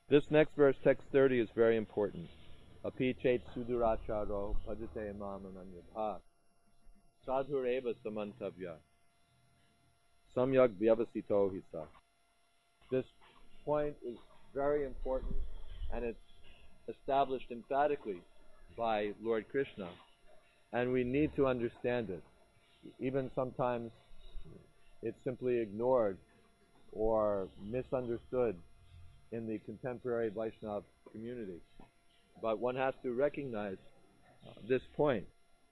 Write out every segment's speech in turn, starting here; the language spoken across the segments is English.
This next verse, text 30, is very important. Api chet suduracharo bhajate imam ananyabha sadhureva samantavya samyak vyavasito hisa. This point is very important, and it's established emphatically by Lord Krishna, and we need to understand it. Even sometimes it's simply ignored or misunderstood in the contemporary Vaishnava community. But one has to recognize this point.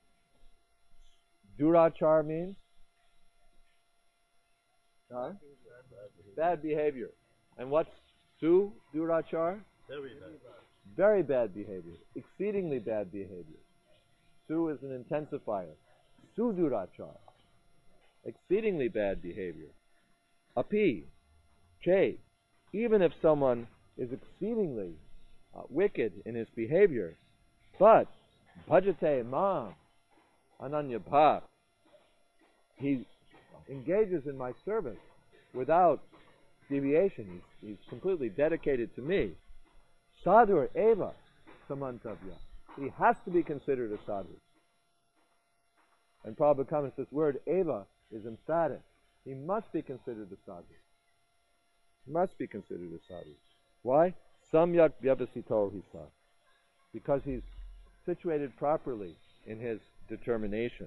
Durachar means bad behavior. And what's durachar? Very bad. Very bad behavior. Exceedingly bad behavior. Su is an intensifier. Sudurachar. Exceedingly bad behavior. Api, che, even if someone is exceedingly wicked in his behavior, but bhajate mam ananyabha, he engages in my service without deviation. He's completely dedicated to me. Sadhur eva samantavya. He has to be considered a sadhu. And Prabhupada comments, this word eva is emphatic. He must be considered a sadhu. He must be considered a sadhu. Why? Samyak vyavasito hisa. Because he's situated properly in his determination.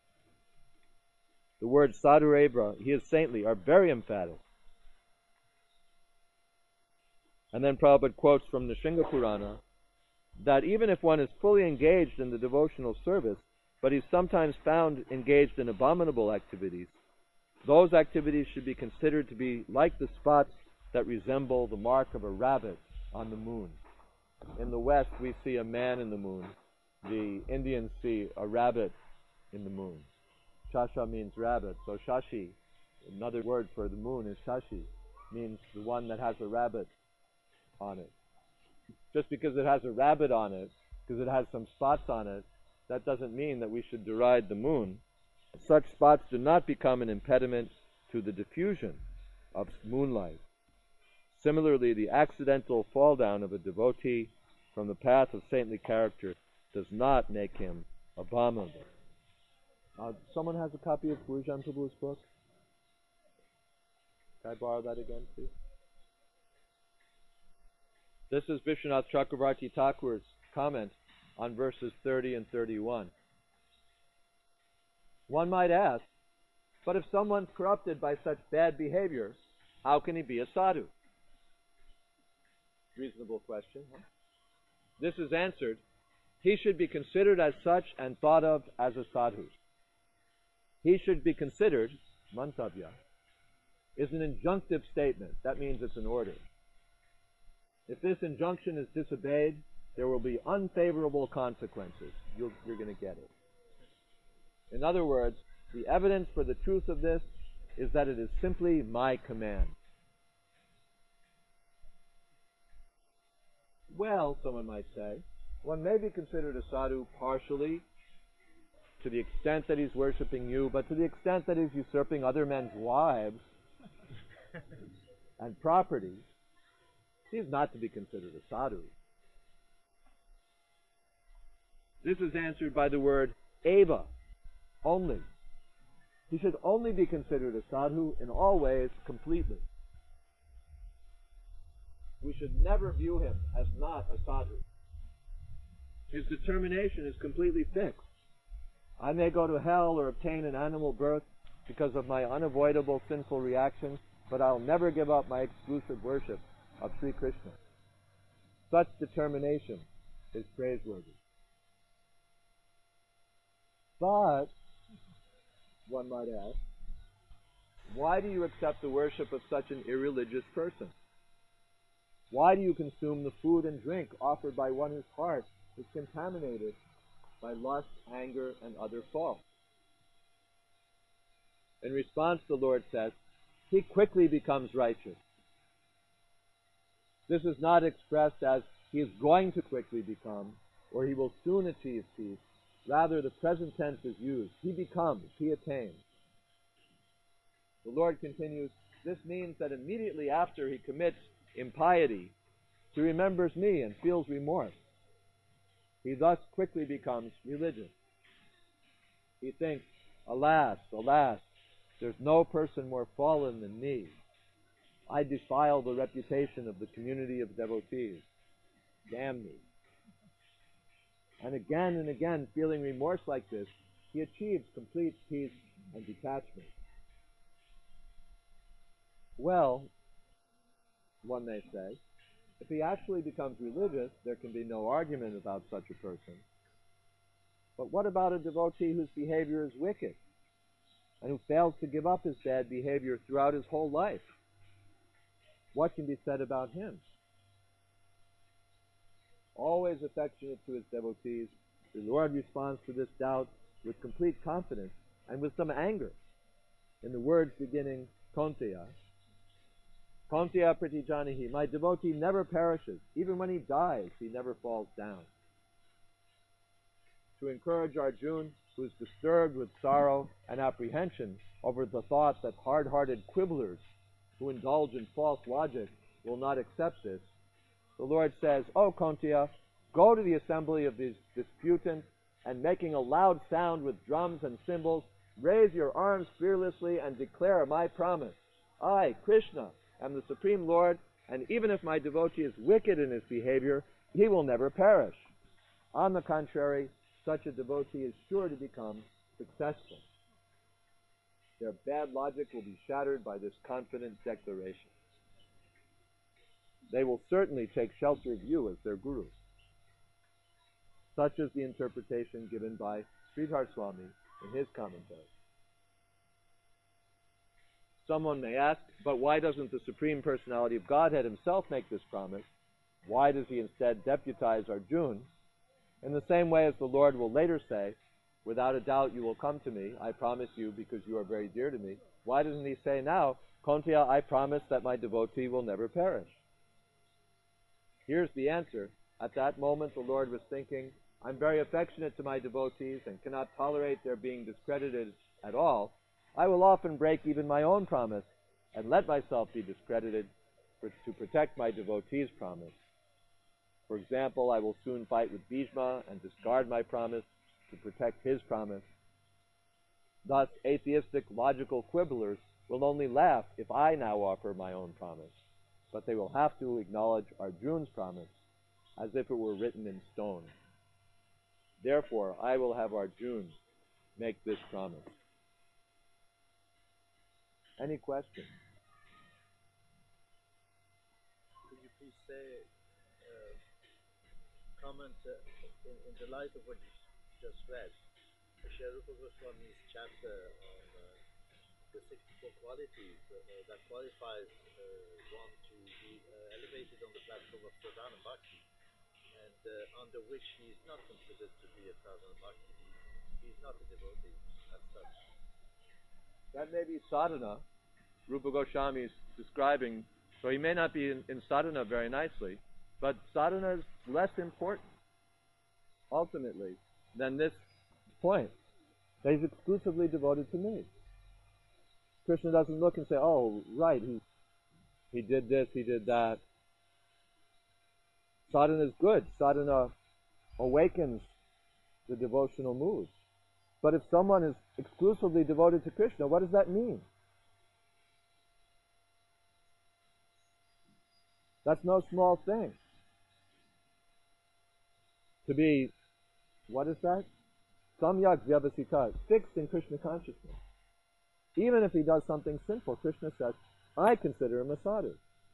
The words sadhureva, he is saintly, are very emphatic. And then Prabhupada quotes from the Shringa Purana that even if one is fully engaged in the devotional service, but he's sometimes found engaged in abominable activities, those activities should be considered to be like the spots that resemble the mark of a rabbit on the moon. In the West, we see a man in the moon. The Indians see a rabbit in the moon. Shasha means rabbit. So Shashi, another word for the moon is Shashi, means the one that has a rabbit on it. Just because it has a rabbit on it, because it has some spots on it, that doesn't mean that we should deride the moon. Such spots do not become an impediment to the diffusion of moonlight. Similarly, the accidental fall down of a devotee from the path of saintly character does not make him abominable. Someone has a copy of Gurujan Prabhu's book? Can I borrow that again, please? This is Vishwanath Chakravarti Thakur's comment on verses 30 and 31. One might ask, but if someone's corrupted by such bad behavior, how can he be a sadhu? Reasonable question. Huh? This is answered. He should be considered as such and thought of as a sadhu. He should be considered, mantavya, is an injunctive statement. That means it's an order. If this injunction is disobeyed, there will be unfavorable consequences. You're going to get it. In other words, the evidence for the truth of this is that it is simply my command. Well, someone might say, one may be considered a sadhu partially, to the extent that he's worshipping you, but to the extent that he's usurping other men's wives and property, he's not to be considered a sadhu. This is answered by the word eva, only. He should only be considered a sadhu in all ways completely. We should never view him as not a sadhu. His determination is completely fixed. I may go to hell or obtain an animal birth because of my unavoidable sinful reactions, but I'll never give up my exclusive worship of Sri Krishna. Such determination is praiseworthy. But, one might ask, why do you accept the worship of such an irreligious person? Why do you consume the food and drink offered by one whose heart is contaminated by lust, anger, and other faults? In response, the Lord says, he quickly becomes righteous. This is not expressed as he is going to quickly become, or he will soon achieve peace. Rather, the present tense is used. He becomes, he attains. The Lord continues, this means that immediately after he commits impiety, He remembers me and feels remorse. He thus quickly becomes religious. He thinks, alas, alas, there's no person more fallen than me. I defile the reputation of the community of devotees. Damn me. And again, feeling remorse like this, he achieves complete peace and detachment. Well, one may say, if he actually becomes religious, there can be no argument about such a person. But what about a devotee whose behavior is wicked and who fails to give up his bad behavior throughout his whole life? What can be said about him? Always affectionate to his devotees, the Lord responds to this doubt with complete confidence and with some anger in the words beginning Konteya. Konteya pratijanihi, my devotee never perishes. Even when he dies, he never falls down. To encourage Arjuna, who is disturbed with sorrow and apprehension over the thought that hard-hearted quibblers who indulge in false logic will not accept this, the Lord says, O Konteya, go to the assembly of these disputants, and making a loud sound with drums and cymbals, raise your arms fearlessly and declare my promise. I, Krishna, am the Supreme Lord, and even if my devotee is wicked in his behavior, he will never perish. On the contrary, such a devotee is sure to become successful. Their bad logic will be shattered by this confident declaration. They will certainly take shelter of you as their guru. Such is the interpretation given by Sridhar Swami in his commentary. Someone may ask, but why doesn't the Supreme Personality of Godhead himself make this promise? Why does he instead deputize Arjuna? In the same way as the Lord will later say, without a doubt you will come to me, I promise you because you are very dear to me. Why doesn't he say now, Konteya, I promise that my devotee will never perish? Here's the answer. At that moment the Lord was thinking, I'm very affectionate to my devotees and cannot tolerate their being discredited at all. I will often break even my own promise and let myself be discredited to protect my devotee's promise. For example, I will soon fight with Bhishma and discard my promise to protect his promise. Thus, atheistic logical quibblers will only laugh if I now offer my own promise, but they will have to acknowledge Arjuna's promise as if it were written in stone. Therefore, I will have Arjuna make this promise. Any questions? Could you please say, comment in the light of what you just read, Srila Rupa Goswami's chapter on the 64 qualities that qualifies one to be elevated on the platform of sadhana bhakti, and under which he is not considered to be a sadhana bhakti. He is not a devotee as such. That may be sadhana. Rupa Goswami is describing, so he may not be in sadhana very nicely, but sadhana is less important, ultimately, than this point, that he's exclusively devoted to me. Krishna doesn't look and say, oh, right, he did this, he did that. Sadhana is good. Sadhana awakens the devotional mood. But if someone is exclusively devoted to Krishna, what does that mean? That's no small thing. To be, what is that? Samyak vyavasita, fixed in Krishna consciousness. Even if he does something sinful, Krishna says, I consider him a sadhu.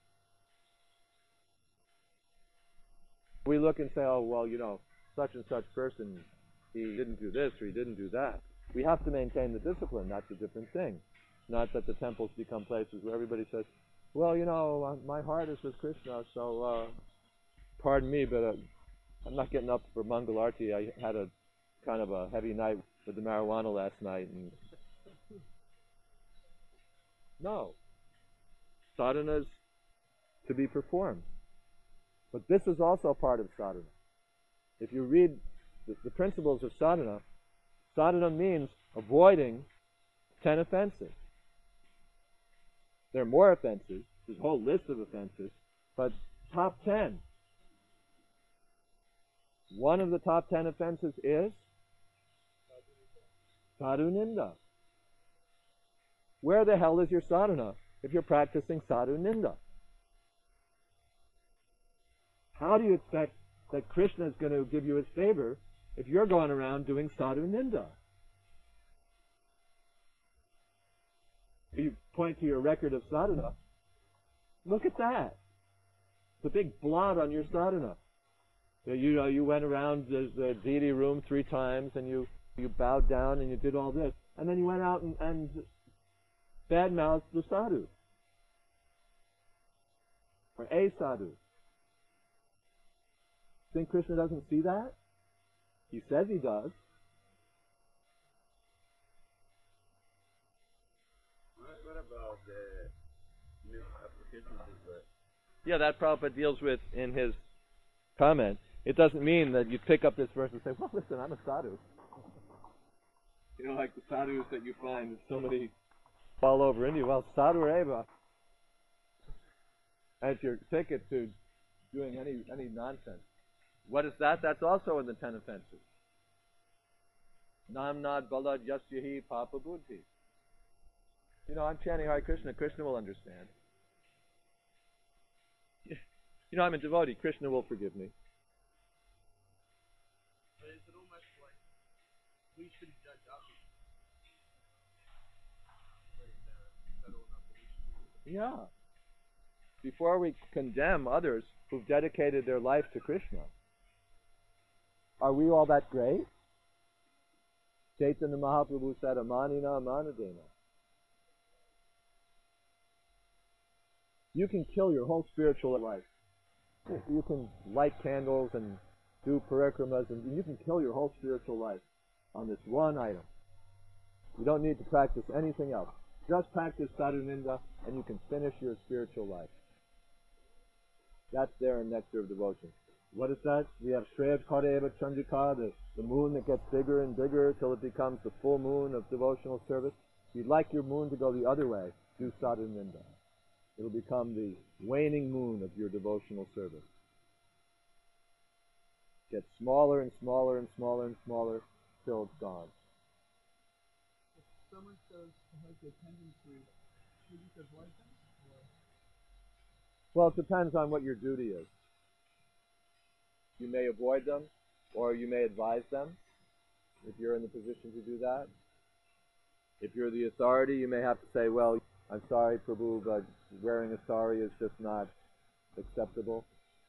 We look and say, oh, well, such and such person, he didn't do this or he didn't do that. We have to maintain the discipline. That's a different thing. Not that the temples become places where everybody says, well, my heart is with Krishna, so pardon me, but I'm not getting up for Mangal Arti. I had a kind of a heavy night with the marijuana last night. And no. Sadhana's to be performed. But this is also part of sadhana. If you read the principles of sadhana, sadhana means avoiding 10 offenses. There are more offenses. There's a whole list of offenses. But top 10 One of the top 10 offenses is sadhu ninda. Where the hell is your sadhana if you're practicing sadhu ninda? How do you expect that Krishna is going to give you his favor if you're going around doing sadhu ninda? You point to your record of sadhana. Look at that. It's a big blot on your sadhana. You went around the deity room 3 times and you bowed down and you did all this. And then you went out and badmouthed the sadhu. Or a sadhu. Think Krishna doesn't see that? He says he does. What about the misapplication of this verse? Yeah, that Prabhupada deals with in his comment. It doesn't mean that you pick up this verse and say, well, listen, I'm a sadhu. You know, like the sadhus that you find, so many all over India. Well, sadhu eva. And it's your ticket to doing any nonsense. What is that? That's also in the 10 offenses. Namnad balad yasyahi papa buddhi. You know, I'm chanting Hare Krishna. Krishna will understand. You know, I'm a devotee. Krishna will forgive me. There is no much point. We should judge others. Yeah. Before we condemn others who've dedicated their life to Krishna, are we all that great? Chaitanya Mahaprabhu said, Amanina Amanadena. You can kill your whole spiritual life. You can light candles and do parikramas, and you can kill your whole spiritual life on this one item. You don't need to practice anything else. Just practice sadhu ninda, and you can finish your spiritual life. That's there in Nectar of Devotion. What is that? We have Shreyas Kareva Chandrika, the moon that gets bigger and bigger till it becomes the full moon of devotional service. If you'd like your moon to go the other way, do sadhu ninda. It'll become the waning moon of your devotional service. Get smaller and smaller and smaller and smaller till it's gone. If someone has a tendency, should you avoid them? Well, it depends on what your duty is. You may avoid them, or you may advise them, if you're in the position to do that. If you're the authority, you may have to say, well, I'm sorry, Prabhu, but wearing a sari is just not acceptable.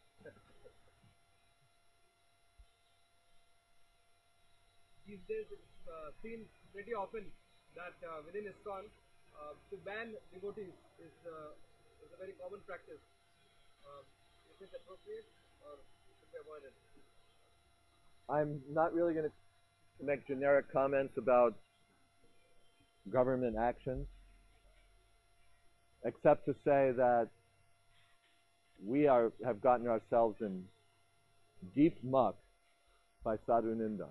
These days it's seen pretty often that within ISKCON, to ban devotees is a very common practice. Is it appropriate or should be avoided? I'm not really going to make generic comments about government actions, except to say that we have gotten ourselves in deep muck by sadhu ninda.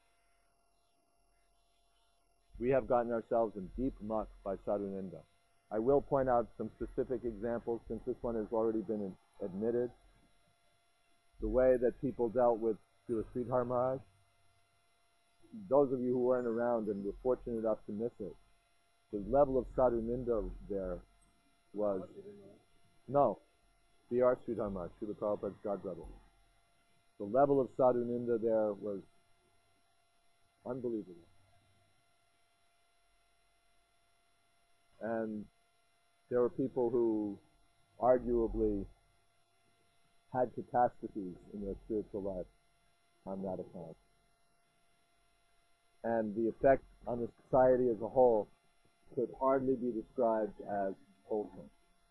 We have gotten ourselves in deep muck by sadhu ninda. I will point out some specific examples since this one has already been admitted. The way that people dealt with Srila Sridhar Maharaj. Those of you who weren't around and were fortunate enough to miss it, the level of sadhu ninda there was... No, B.R. Sridhar Maharaj, Srila Prabhupada's godbrother. The level of sadhu ninda there was unbelievable. And there were people who arguably had catastrophes in their spiritual life on that account. And the effect on the society as a whole could hardly be described as wholesome.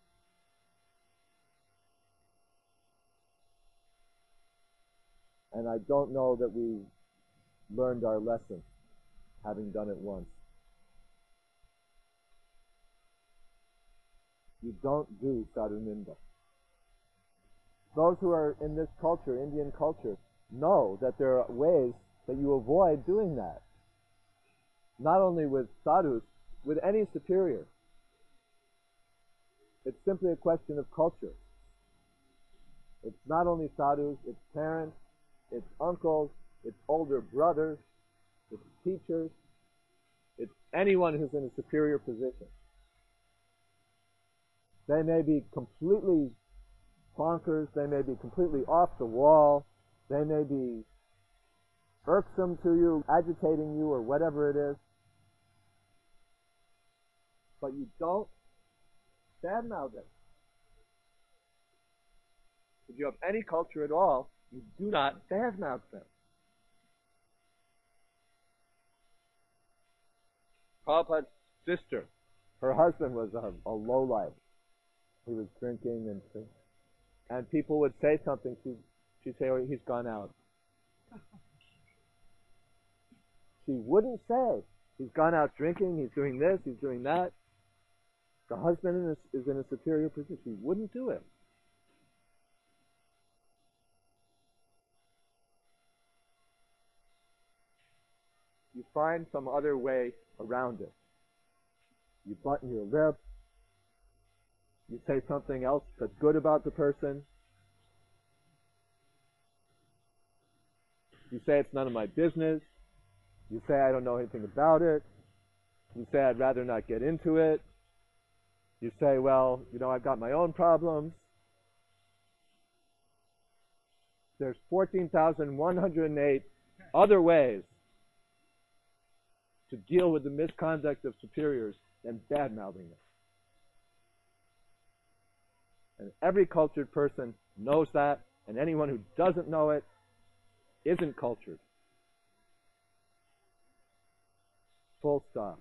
And I don't know that we learned our lesson, having done it once. You don't do sadhu ninda. Those who are in this culture, Indian culture, know that there are ways that you avoid doing that. Not only with sadhus, with any superior. It's simply a question of culture. It's not only sadhus, it's parents, it's uncles, it's older brothers, it's teachers, it's anyone who's in a superior position. They may be completely bonkers, they may be completely off the wall, they may be irksome to you, agitating you, or whatever it is. But you don't badmouth them. If you have any culture at all, you do not badmouth them. Prabhupada's sister, her husband was a lowlife. He was drinking and people would say something, she'd say, oh, he's gone out. She wouldn't say, he's gone out drinking, he's doing this, he's doing that. The husband is in a superior position. She wouldn't do it. You find some other way around it. You button your lip. You say something else that's good about the person. You say it's none of my business. You say I don't know anything about it. You say I'd rather not get into it. You say, well, I've got my own problems. There's 14,108 other ways to deal with the misconduct of superiors than bad-mouthing them. And every cultured person knows that, and anyone who doesn't know it isn't cultured. Full stop.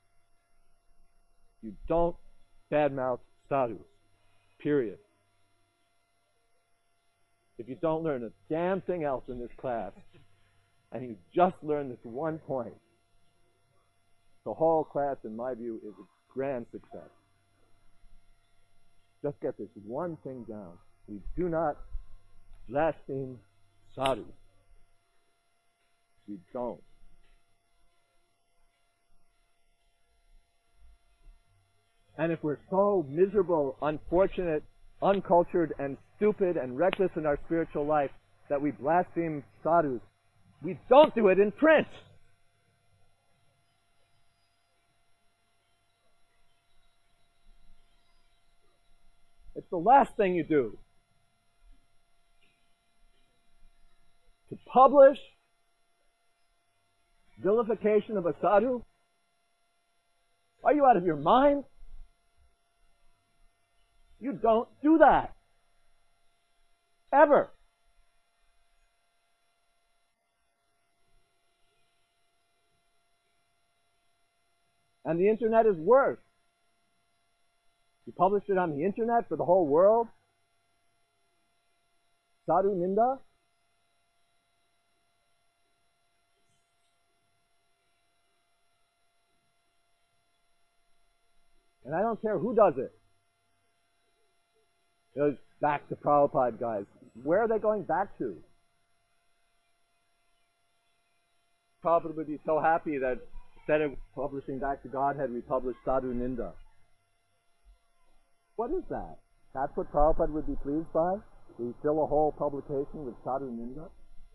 You don't badmouth sadhus. Period. If you don't learn a damn thing else in this class, and you just learn this one point, the whole class, in my view, is a grand success. Just get this one thing down. We do not blaspheme sadhus. We don't. And if we're so miserable, unfortunate, uncultured, and stupid, and reckless in our spiritual life that we blaspheme sadhus, we don't do it in print. It's the last thing you do. To publish vilification of a sadhu? Are you out of your mind? You don't do that. Ever. And the internet is worse. You published it on the internet for the whole world? Sadhu Ninda? And I don't care who does it. It goes back to Prabhupada, guys. Where are they going back to? Prabhupada would be so happy that instead of publishing Back to Godhead, we published Sadhu Ninda. What is that? That's what Prabhupada would be pleased by? We fill a whole publication with Sadhu Ninda?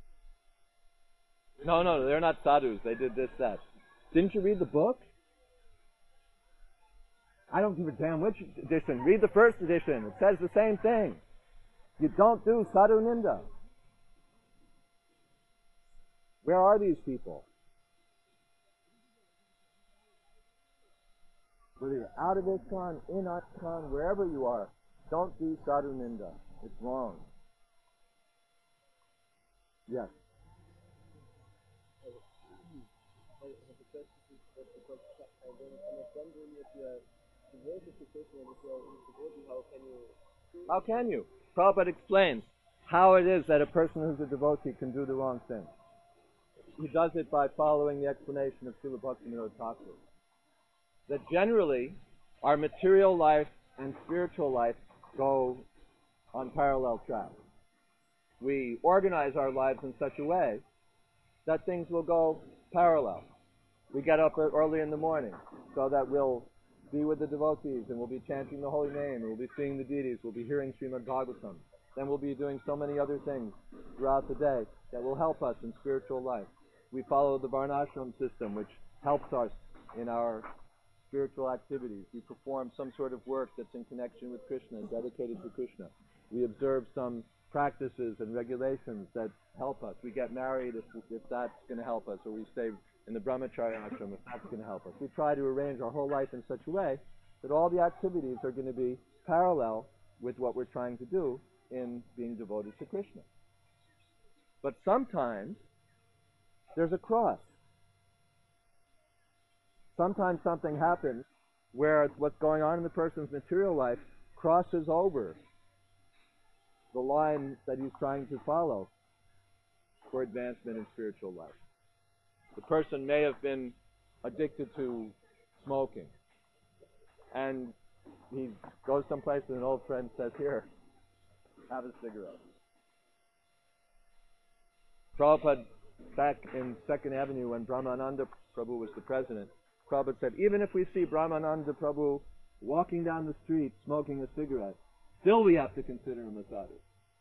No, they're not sadhus. They did this, that. Didn't you read the book? I don't give a damn which edition. Read the first edition. It says the same thing. You don't do Sadhu Ninda. Where are these people? Whether you're out of ISKCON, in ISKCON, wherever you are, don't do Sadhu Ninda. It's wrong. Yes. How can you? Prabhupada explains how it is that a person who's a devotee can do the wrong thing. He does it by following the explanation of Srila Bhaktivinoda Thakur. That generally, our material life and spiritual life go on parallel tracks. We organize our lives in such a way that things will go parallel. We get up early in the morning so that we'll be with the devotees and we'll be chanting the holy name and we'll be seeing the deities, we'll be hearing Srimad Bhagavatam. then we'll be doing so many other things throughout the day that will help us in spiritual life. We follow the Varnashram system, which helps us in our spiritual activities. We perform some sort of work that's in connection with Krishna and dedicated to Krishna. We observe some practices and regulations that help us. We get married if that's going to help us, or we stay in the brahmacharya ashram if that's going to help us. We try to arrange our whole life in such a way that all the activities are going to be parallel with what we're trying to do in being devoted to Krishna. But sometimes there's a cross. Sometimes something happens where what's going on in the person's material life crosses over the line that he's trying to follow for advancement in spiritual life. The person may have been addicted to smoking, and he goes someplace and an old friend says, "Here, have a cigarette." Prabhupada, back in 2nd Avenue when Brahmananda Prabhu was the president, Prabhupada said, even if we see Brahmananda Prabhu walking down the street smoking a cigarette, still we have to consider him a sadhu.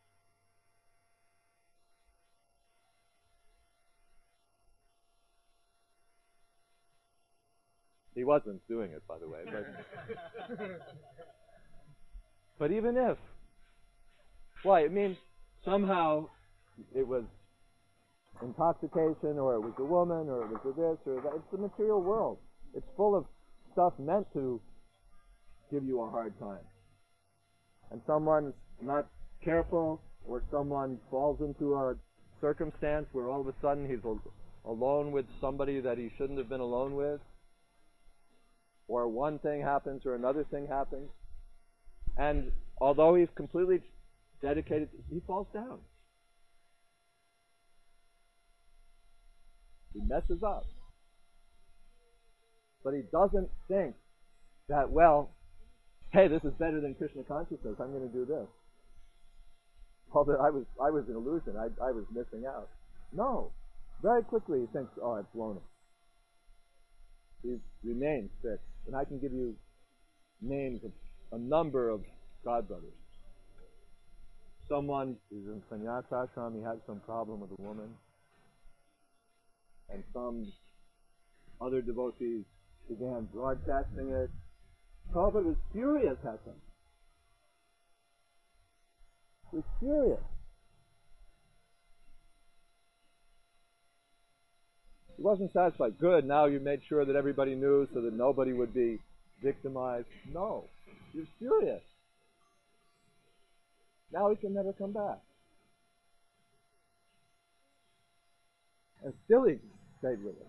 He wasn't doing it, by the way. But even if, why? It means somehow it was intoxication, or it was a woman, or it was a this, or that. It's the material world. It's full of stuff meant to give you a hard time. And someone's not careful, or someone falls into a circumstance where all of a sudden he's alone with somebody that he shouldn't have been alone with, or one thing happens or another thing happens, and although he's completely dedicated, he falls down. He messes up. But he doesn't think that, well, hey, this is better than Krishna consciousness, I'm going to do this. Although I was an illusion, I was missing out. No. Very quickly he thinks, oh, I've blown it. He remains fixed. And I can give you names of a number of godbrothers. Someone is in sannyasa ashram, he had some problem with a woman, and some other devotees began broadcasting it. Prabhupada was furious at them. He was furious. He wasn't satisfied. Good, now you made sure that everybody knew so that nobody would be victimized. No, he was furious. Now he can never come back. And still he stayed with it.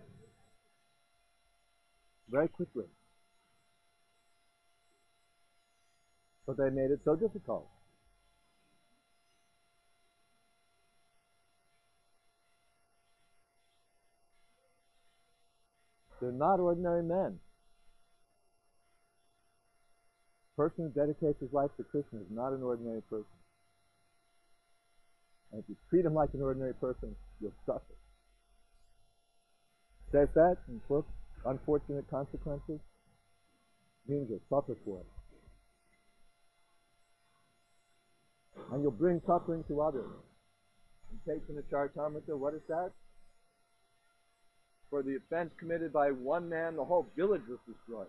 Very quickly. But they made it so difficult. They're not ordinary men. A person who dedicates his life to Krishna is not an ordinary person. And if you treat him like an ordinary person, you'll suffer. Says that in the book, Unfortunate Consequences, means you'll suffer for it. And you'll bring suffering to others. In Chaitanya Charitamrita, what is that? For the offense committed by one man, the whole village was destroyed.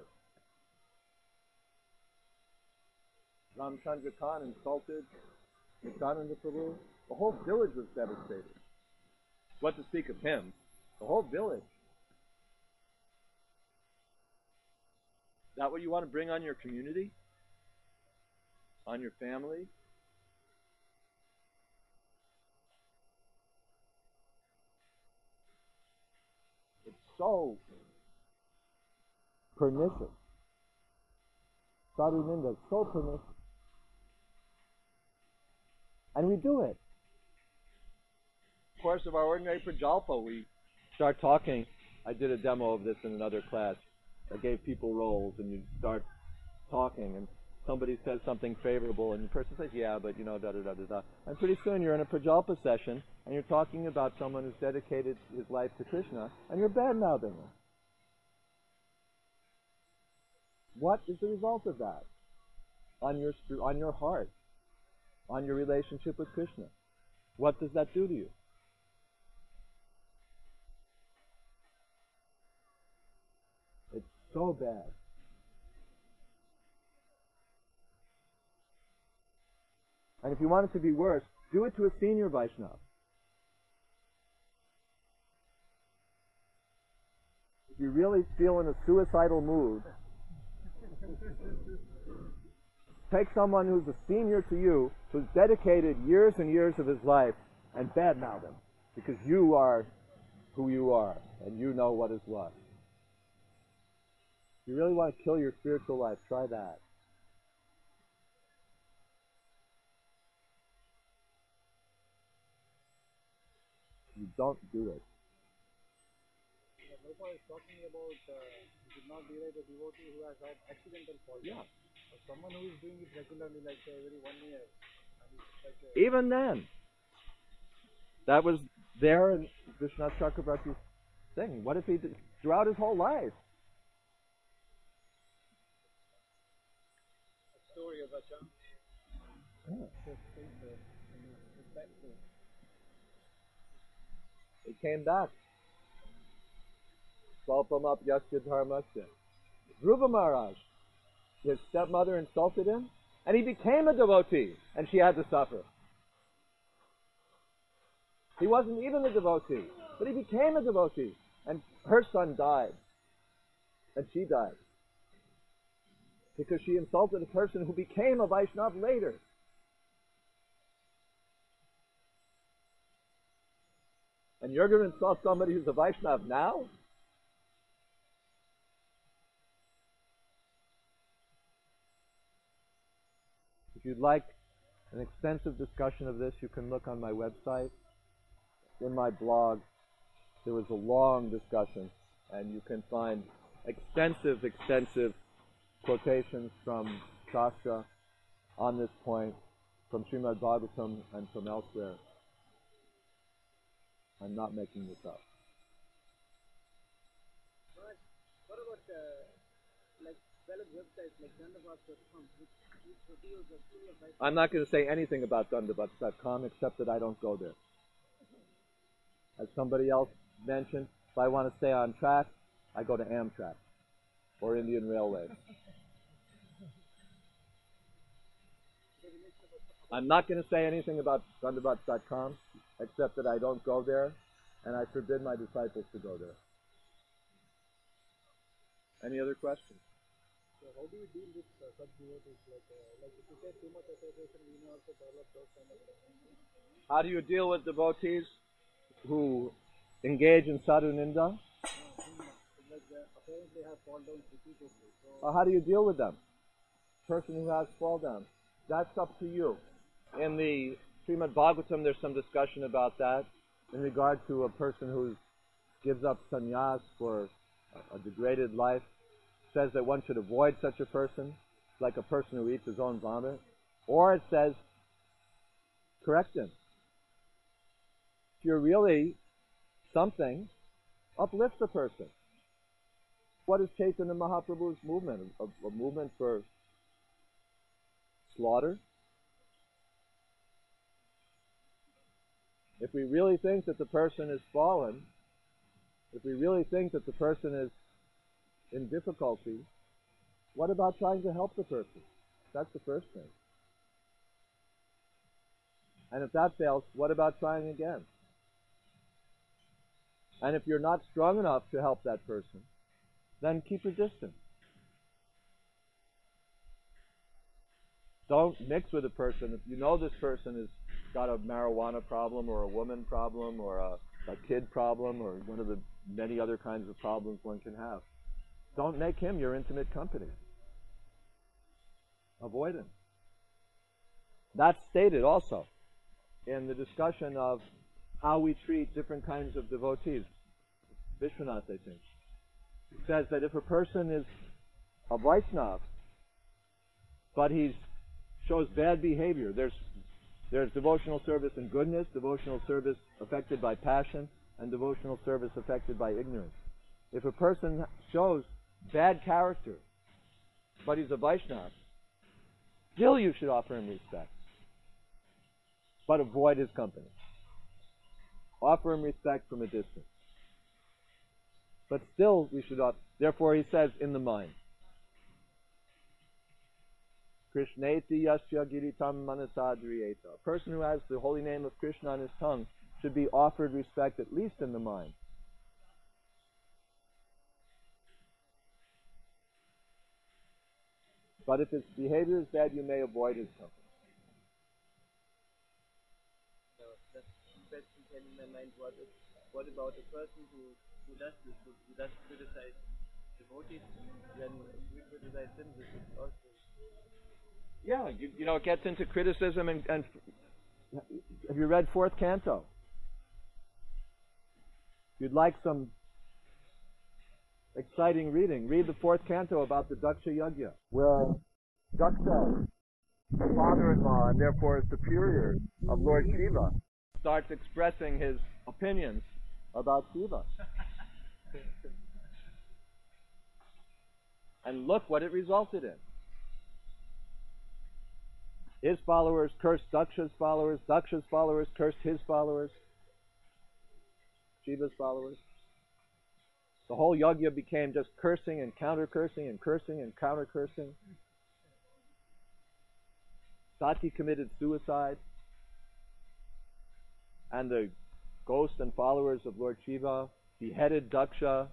Ramchandra Khan insulted Nityananda Prabhu. The whole village was devastated. What to speak of him? The whole village. Is that what you want to bring on your community? On your family? It's so pernicious. Sadhu Ninda is so pernicious. And we do it. Of course, of our ordinary prajalpa, we start talking. I did a demo of this in another class. I gave people roles, and you start talking, and somebody says something favorable, and the person says, yeah, but you know, da-da-da-da-da. And pretty soon you're in a prajalpa session, and you're talking about someone who's dedicated his life to Krishna, and you're bad-mouthing him. What is the result of that on your heart, on your relationship with Krishna. What does that do to you? It's so bad. And if you want it to be worse, do it to a senior Vaishnava. If you really feel in a suicidal mood, take someone who's a senior to you, who's dedicated years and years of his life, and badmouth him, because you are who you are, and you know what is what. If you really want to kill your spiritual life, try that. You don't do it. Prabhupada is talking about you should not deride a devotee who has had accidental fault. Yeah. Or someone who is doing it regularly, like every 1 year. And it's like Even then, that was there in Vishwanath Chakravarti's thing. What if he did throughout his whole life? a story of a child. He came back. Svalpam yasya dharmasya. Dhruva Maharaj, his stepmother insulted him, and he became a devotee, and she had to suffer. He wasn't even a devotee, but he became a devotee, and her son died, and she died, because she insulted a person who became a Vaishnava later. And you're going to insult somebody who's a Vaishnava now? If you'd like an extensive discussion of this, you can look on my website. In my blog, there was a long discussion, and you can find extensive quotations from Shastra on this point, from Srimad Bhagavatam and from elsewhere. I'm not making this up. But what about like valid websites like Dandavats.com, which reveals a full of Vaishnava? I'm not going to say anything about Dandavats.com except that I don't go there. As somebody else mentioned, if I want to stay on track, I go to Amtrak or Indian Railways. I'm not going to say anything about Dandavats.com except that I don't go there, and I forbid my disciples to go there. Any other questions? So how do you deal with such devotees? Like if you say too much association, we may also develop those kind of things. How do you deal with devotees who engage in sadhu ninda? Like apparently have fall downs repeatedly. So How do you deal with them? Person who has fall down. That's up to you. In the Srimad Bhagavatam, there's some discussion about that in regard to a person who gives up sannyas for a degraded life. It says that one should avoid such a person, like a person who eats his own vomit. Or it says, correct him. If you're really something, uplift the person. What is Chaitanya Mahaprabhu's movement? A movement for slaughter? If we really think that the person is fallen, if we really think that the person is in difficulty, what about trying to help the person? That's the first thing. And if that fails, what about trying again? And if you're not strong enough to help that person, then keep your distance. Don't mix with a person. If you know this person has got a marijuana problem or a woman problem or a kid problem or one of the many other kinds of problems one can have, don't make him your intimate company. Avoid him. That's stated also in the discussion of how we treat different kinds of devotees. Vishwanath, I think, says that if a person is a Vaishnava, but he shows bad behavior, there's devotional service in goodness, devotional service affected by passion, and devotional service affected by ignorance. If a person shows bad character, but he's a Vaishnava, still you should offer him respect. but avoid his company. Offer him respect from a distance. But still, we should not. Therefore, he says, in the mind. Krishneti yasya giritam manasadriyeta. A person who has the holy name of Krishna on his tongue should be offered respect at least in the mind. But if his behavior is bad, you may avoid his company. That question came in my mind. What about a person who does this, who does criticize devotees, then we criticize him? This is also. Yeah, it gets into criticism and have you read fourth canto? If you'd like some exciting reading, read the fourth canto about the Daksha Yajna, where Daksha, the father-in-law and therefore superior of Lord Shiva, starts expressing his opinions about Shiva. And look what it resulted in. His followers cursed Daksha's followers cursed his followers, Shiva's followers. The whole yajna became just cursing and counter-cursing and cursing and counter-cursing. Sati committed suicide. And the ghosts and followers of Lord Shiva beheaded Daksha.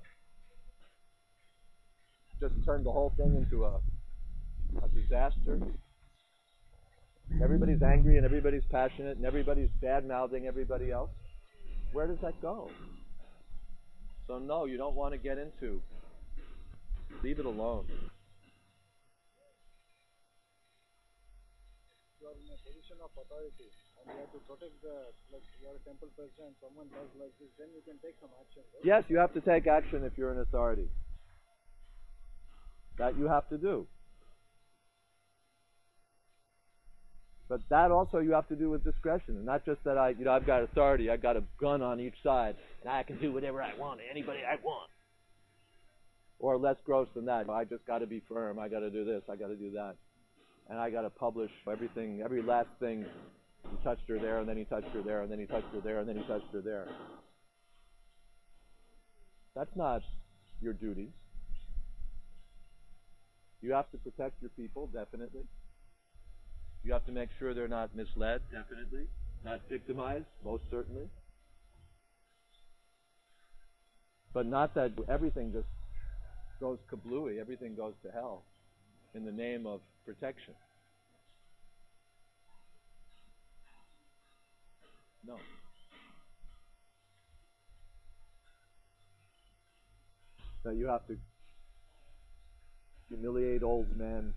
Just turned the whole thing into a disaster. Everybody's angry and everybody's passionate and everybody's bad-mouthing everybody else. Where does that go? So no, you don't want to get into. Leave it alone. You are in a position of authority and you have to protect you are a temple president, someone does like this, then you can take some action. Right? Yes, you have to take action if you're an authority. That you have to do. But that also you have to do with discretion, and not just that I've got authority, I've got a gun on each side, and I can do whatever I want to anybody I want. Or less gross than that, I just got to be firm, I got to do this, I got to do that. And I got to publish everything, every last thing. He touched her there, and then he touched her there, and then he touched her there, and then he touched her there. That's not your duty. You have to protect your people, definitely. You have to make sure they're not misled, definitely. Not victimized, most certainly. But not that everything just goes kablooey, everything goes to hell in the name of protection. No. That you have to humiliate old men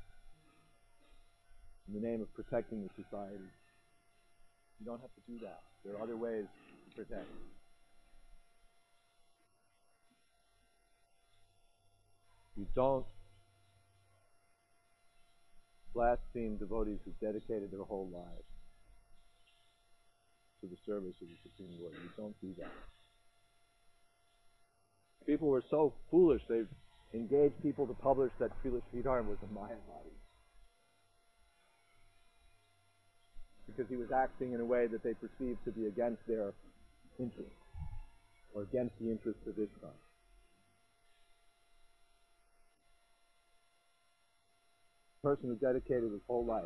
in the name of protecting the society. You don't have to do that. There are other ways to protect. You don't blaspheme devotees who've dedicated their whole lives to the service of the Supreme Lord. You don't do that. People were so foolish, they engaged people to publish that Srila Sridharan was a Mayavadi. Because he was acting in a way that they perceived to be against their interest, or against the interest of ISKCON. A person who dedicated his whole life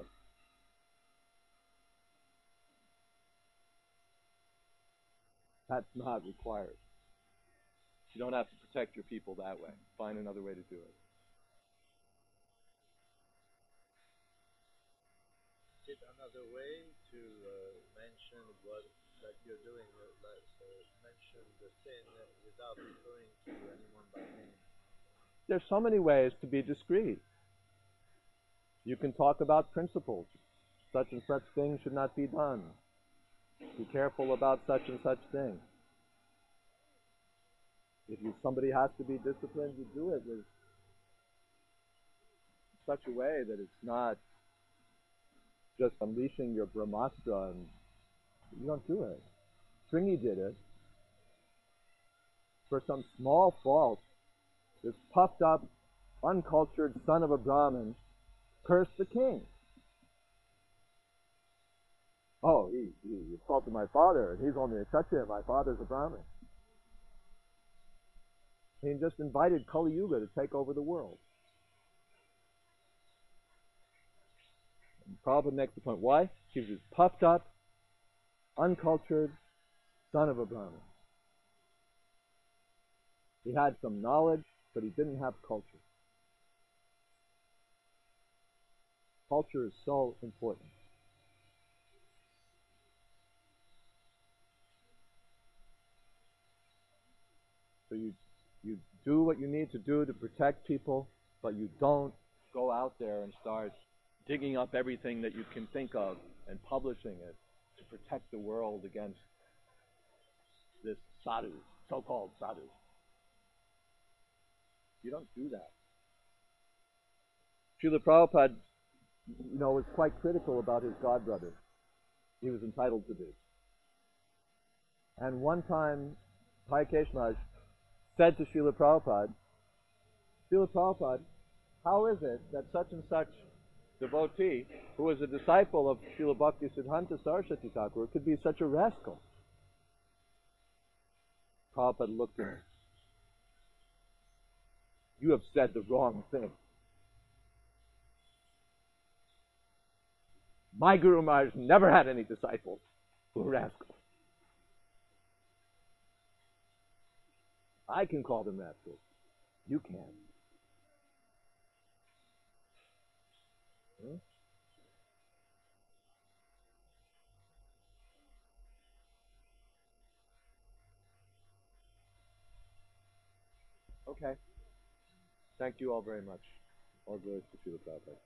that's not required. You don't have to protect your people that way. Find another way to do it. Is it another way to mention what that you're doing, mention the sin without referring to anyone by name? There's so many ways to be discreet. You can talk about principles. Such and such things should not be done. Be careful about such and such thing. If somebody has to be disciplined, you do it with such a way that it's not just unleashing your Brahmastra, and you don't do it. Sringi did it. For some small fault, this puffed up, uncultured son of a Brahmin cursed the king. oh, he assaulted my father, and he's only a Kshatriya, my father's a Brahmin. He just invited Kali Yuga to take over the world. And Prabhupada makes the point. Why? He was puffed up, uncultured son of a Brahmin. He had some knowledge, but he didn't have culture. Culture is so important. So you do what you need to do to protect people, but you don't go out there and start digging up everything that you can think of and publishing it to protect the world against this sadhu, so-called sadhu. You don't do that. Srila Prabhupada, was quite critical about his godbrother. He was entitled to be. And one time, Bhai Maharaj said to Srila Prabhupada, how is it that such and such devotee, who was a disciple of Srila Bhakti Siddhanta Saraswati Thakur, could be such a rascal? Prabhupada looked at him. You have said the wrong thing. My Guru Maharaj never had any disciples who were rascals. I can call them rascals. You can't. Hmm? Okay. Thank you all very much. All glories to Srila Prabhupada.